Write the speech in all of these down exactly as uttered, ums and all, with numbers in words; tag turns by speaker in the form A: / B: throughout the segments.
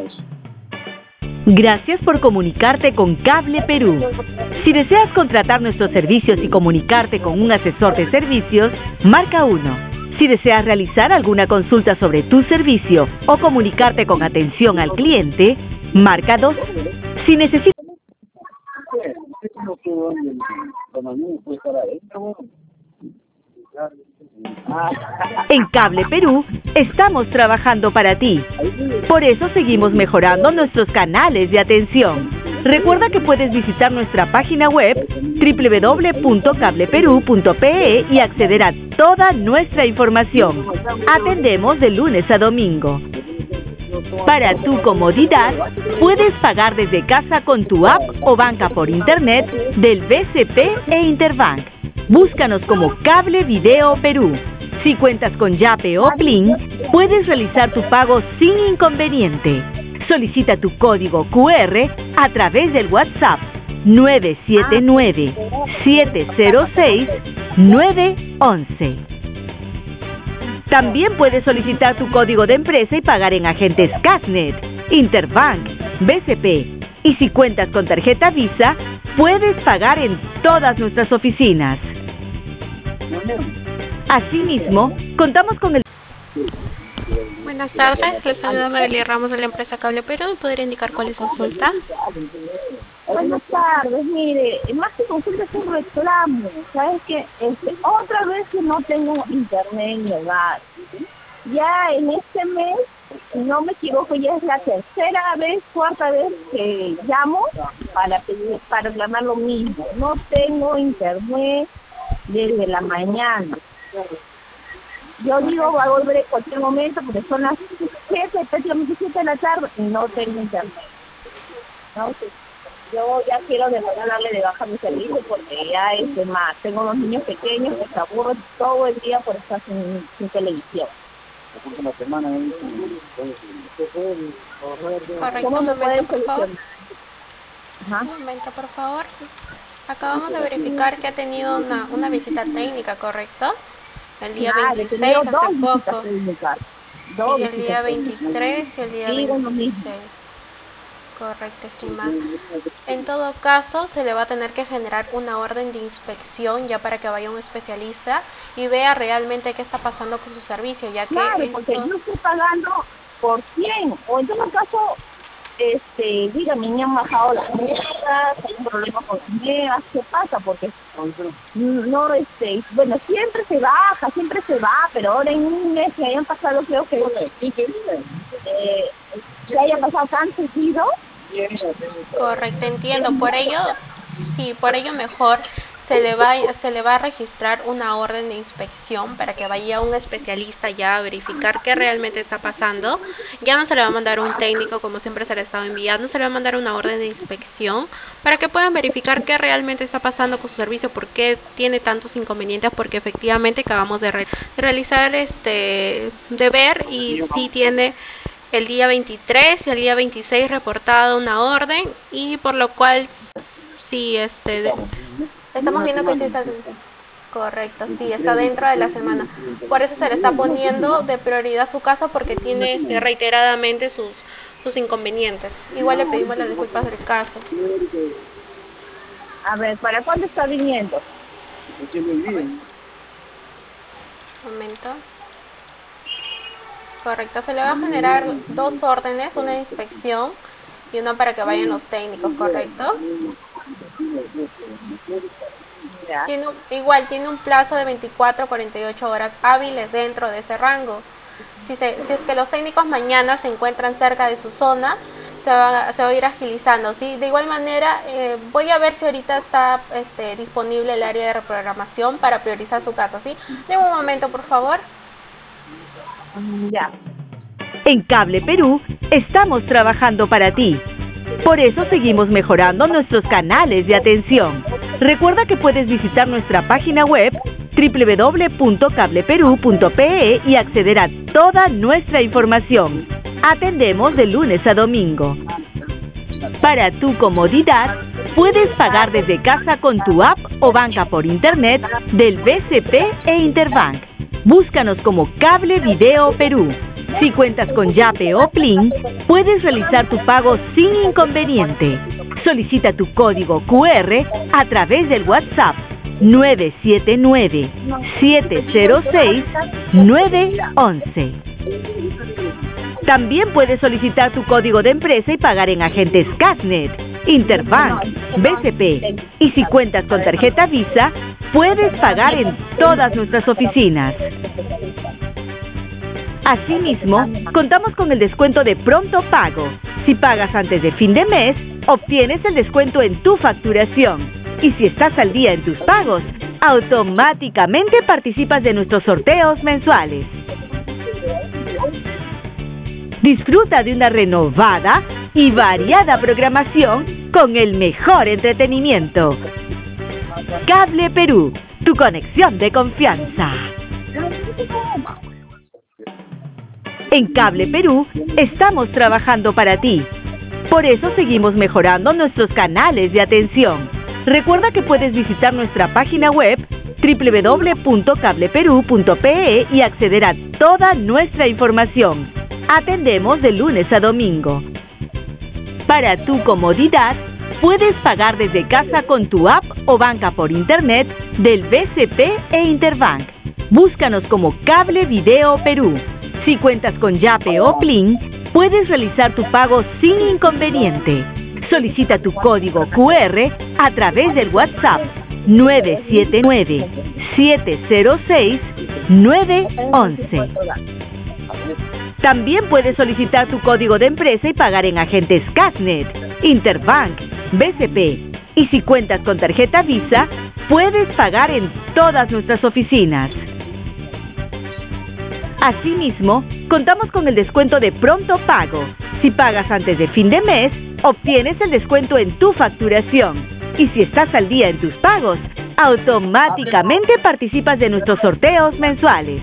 A: Gracias por comunicarte con Cable Perú. Si deseas contratar nuestros servicios y comunicarte con un asesor de servicios, marca uno. Si deseas realizar alguna consulta sobre tu servicio o comunicarte con atención al cliente, marca dos. Si necesitas... En Cable Perú estamos trabajando para ti. Por eso seguimos mejorando nuestros canales de atención. Recuerda que puedes visitar nuestra página web doble u doble u doble u punto cable perú punto pe e y acceder a toda nuestra información. Atendemos de lunes a domingo. Para tu comodidad, puedes pagar desde casa con tu app o banca por internet del B C P e Interbank. Búscanos como Cable Video Perú. Si cuentas con Yape o Plin, puedes realizar tu pago sin inconveniente. Solicita tu código cu erre a través del WhatsApp nueve siete nueve, siete cero seis, nueve once. También puedes solicitar tu código de empresa y pagar en agentes Casnet, Interbank, B C P. Y si cuentas con tarjeta Visa, puedes pagar en todas nuestras oficinas. Asimismo, contamos con el...
B: Buenas tardes, les saluda María Ramos de la empresa Cable Perú. ¿Me podría indicar cuál es su consulta?
C: Buenas tardes, mire, más que consulta es un reclamo. ¿Sabes qué? Este, otra vez que no tengo internet en mi hogar. Ya en este mes, si no me equivoco, ya es la tercera vez, cuarta vez que llamo para pedir, para reclamar lo mismo. No tengo internet desde la mañana. Yo digo, va a volver en cualquier momento porque son las siete, prácticamente siete de la tarde y no tengo internet. ¿No? Yo ya quiero de verdad darle de baja mi servicio porque ya es de más. Tengo unos niños pequeños que se aburren todo el día por estar sin, sin televisión.
B: Correcto, un momento, por favor. Ajá. Un momento, por favor. Acabamos de verificar que ha tenido una, una visita técnica, ¿correcto? El día
C: Ah,
B: veintiséis, hace poco.
C: Dos
B: y el día veintitrés y el día
C: sí,
B: veintiséis. Correcto, estimada. En todo caso, se le va a tener que generar una orden de inspección ya para que vaya un especialista y vea realmente qué está pasando con su servicio, ya que
C: claro,
B: esto...
C: porque yo estoy pagando por cien, o en todo caso, este, dígame, me han bajado las metas, hay un problema con las metas, ¿qué pasa? Porque no, este, bueno, siempre se baja, siempre se va, pero ahora en un mes que hayan pasado, creo que eh, que haya pasado tan seguido.
B: Correcto, entiendo, por ello, sí, por ello mejor se le va se le va a registrar una orden de inspección para que vaya un especialista ya a verificar qué realmente está pasando. Ya no se le va a mandar un técnico como siempre se le ha estado enviando, se le va a mandar una orden de inspección para que puedan verificar qué realmente está pasando con su servicio, por qué tiene tantos inconvenientes, porque efectivamente acabamos de, re de realizar este de ver y sí tiene el día veintitrés y el día veintiséis reportada una orden, y por lo cual sí este de estamos viendo que sí está correcto, sí, está dentro de la semana. Por eso se le está poniendo de prioridad su caso, porque tiene este, reiteradamente sus, sus inconvenientes. Igual le pedimos las disculpas del caso.
C: A ver, ¿para cuándo está viniendo?
B: Un momento. Correcto, se le va a generar dos órdenes, una de inspección y una para que vayan los técnicos, ¿correcto? Tiene, igual tiene un plazo de veinticuatro a cuarenta y ocho horas hábiles dentro de ese rango. Si, se, si es que los técnicos mañana se encuentran cerca de su zona, se va, se va a ir agilizando, ¿sí? De igual manera, eh, voy a ver si ahorita está este, disponible el área de reprogramación para priorizar su caso, ¿sí? De un momento, por favor.
C: Ya.
A: En Cable Perú estamos trabajando para ti. Por eso seguimos mejorando nuestros canales de atención. Recuerda que puedes visitar nuestra página web doble u doble u doble u punto cable perú punto pe e y acceder a toda nuestra información. Atendemos de lunes a domingo. Para tu comodidad, puedes pagar desde casa con tu app o banca por internet del B C P e Interbank. Búscanos como Cable Video Perú. Si cuentas con Yape o Plin, puedes realizar tu pago sin inconveniente. Solicita tu código Q R a través del WhatsApp nueve siete nueve, siete cero seis, nueve uno uno. También puedes solicitar tu código de empresa y pagar en agentes Casnet, Interbank, B C P. Y si cuentas con tarjeta Visa, puedes pagar en todas nuestras oficinas. Asimismo, contamos con el descuento de pronto pago. Si pagas antes de fin de mes, obtienes el descuento en tu facturación. Y si estás al día en tus pagos, automáticamente participas de nuestros sorteos mensuales. Disfruta de una renovada y variada programación con el mejor entretenimiento. Cable Perú, tu conexión de confianza. En Cable Perú estamos trabajando para ti. Por eso seguimos mejorando nuestros canales de atención. Recuerda que puedes visitar nuestra página web doble u doble u doble u punto cable perú punto pe e y acceder a toda nuestra información. Atendemos de lunes a domingo. Para tu comodidad, puedes pagar desde casa con tu app o banca por internet del B C P e Interbank. Búscanos como Cable Video Perú. Si cuentas con Yape o Plin, puedes realizar tu pago sin inconveniente. Solicita tu código Q R a través del WhatsApp nueve siete nueve, siete cero seis, nueve uno uno. También puedes solicitar tu código de empresa y pagar en agentes Casnet, Interbank, B C P. Y si cuentas con tarjeta Visa, puedes pagar en todas nuestras oficinas. Asimismo, contamos con el descuento de pronto pago. Si pagas antes de fin de mes, obtienes el descuento en tu facturación. Y si estás al día en tus pagos, automáticamente participas de nuestros sorteos mensuales.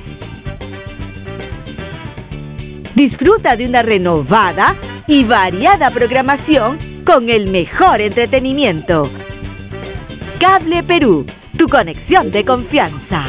A: Disfruta de una renovada y variada programación con el mejor entretenimiento. Cable Perú, tu conexión de confianza.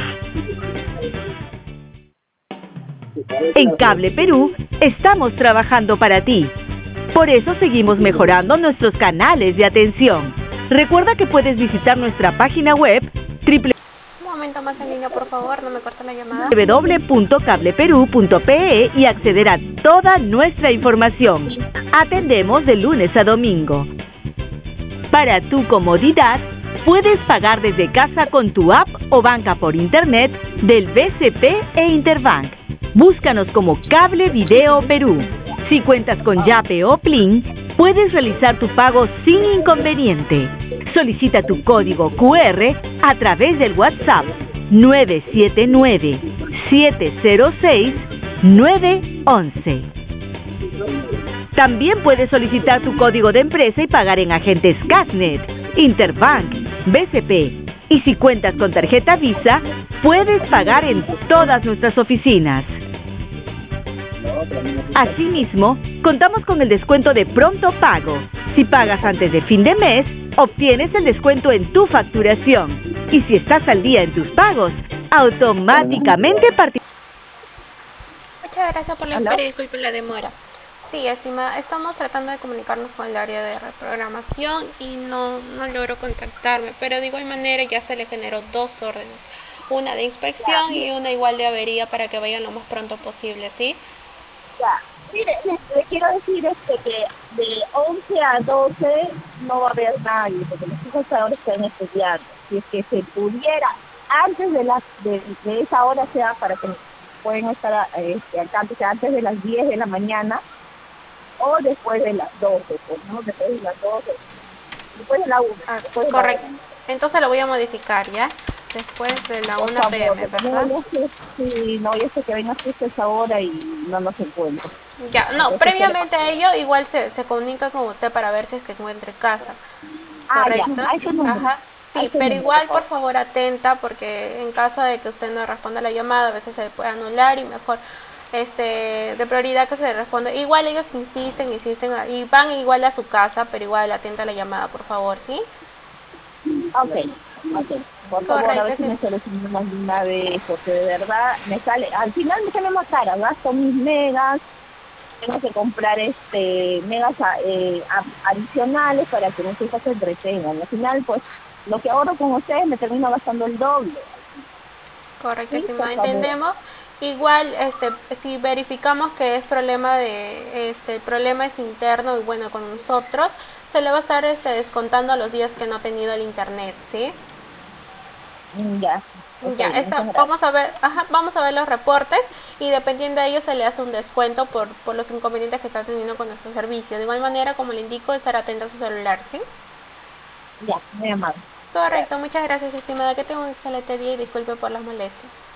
A: En Cable Perú estamos trabajando para ti. Por eso seguimos mejorando nuestros canales de atención. Recuerda que puedes visitar nuestra página web triple
B: Un momento más en línea, por favor, no me corte la llamada.
A: doble u doble u doble u punto cable perú punto pe e y acceder a toda nuestra información. Atendemos de lunes a domingo. Para tu comodidad, puedes pagar desde casa con tu app o banca por internet del B C P e Interbank. Búscanos como Cable Video Perú. Si cuentas con Yape o Plin, puedes realizar tu pago sin inconveniente. Solicita tu código Q R a través del WhatsApp nueve siete nueve, siete cero seis, nueve uno uno. También puedes solicitar tu código de empresa y pagar en agentes Casnet, Interbank, B C P. Y si cuentas con tarjeta Visa, puedes pagar en todas nuestras oficinas. Asimismo, contamos con el descuento de pronto pago. Si pagas antes de fin de mes, obtienes el descuento en tu facturación. Y si estás al día en tus pagos, automáticamente participas.
B: Muchas gracias por la espera y disculpen la demora. Sí, estimada, estamos tratando de comunicarnos con el área de reprogramación y no, no logro contactarme, pero de igual manera ya se le generó dos órdenes, una de inspección y una igual de avería para que vayan lo más pronto posible, ¿sí?
C: Ya, mire, le, le quiero decir este que de once a doce no va a haber nadie, porque los hijos ahora están estudiando. Si es que se pudiera, antes de las de, de esa hora, sea para que pueden estar este, antes, antes de las diez de la mañana, o después de las doce, pues, ¿no? Después de las doce, después de la una.
B: Ah, correcto. Entonces lo voy a modificar, ¿ya? Después de la una pe eme, ¿verdad?
C: No, sí, no, yo sé que venga justo esa hora y no nos encuentra.
B: Ya, no, previamente a ello igual se, se comunica con usted para ver si es que encuentre casa.
C: Ah,
B: ¿correcto?
C: ya, a ese número.
B: Ajá. Sí, pero igual, por favor, atenta, porque en caso de que usted no responda la llamada, a veces se puede anular y mejor este de prioridad que se responda. Igual ellos insisten, insisten y van igual a su casa, pero igual atenta a la llamada, por favor, ¿sí?
C: Ok. Ok, por favor, a ver
B: Correcto,
C: si
B: sí.
C: me solucionan de una vez, porque de verdad me sale, al final me sale más cara, gasto mis megas, tengo que comprar este megas a- eh, a- adicionales para que mis hijas se entretengan. Al final, pues, lo que ahorro con ustedes me termino gastando el doble. Sí,
B: Correctísimo,
C: por favor.
B: entendemos. Igual, este, si verificamos que es problema de, este, el problema es interno y bueno, con nosotros, se le va a estar este, descontando los días que no ha tenido el internet, ¿sí?
C: Mm, Ya, ok,
B: Ya,
C: muchas
B: esta,
C: gracias.
B: vamos a ver, ajá, vamos a ver los reportes y dependiendo de ello se le hace un descuento por, por los inconvenientes que está teniendo con nuestro servicio. De igual manera, como le indico, estar atento a su celular, ¿sí?
C: Ya, muy amable.
B: Correcto, muchas gracias, estimada. Que tenga un excelente día y disculpe por las molestias.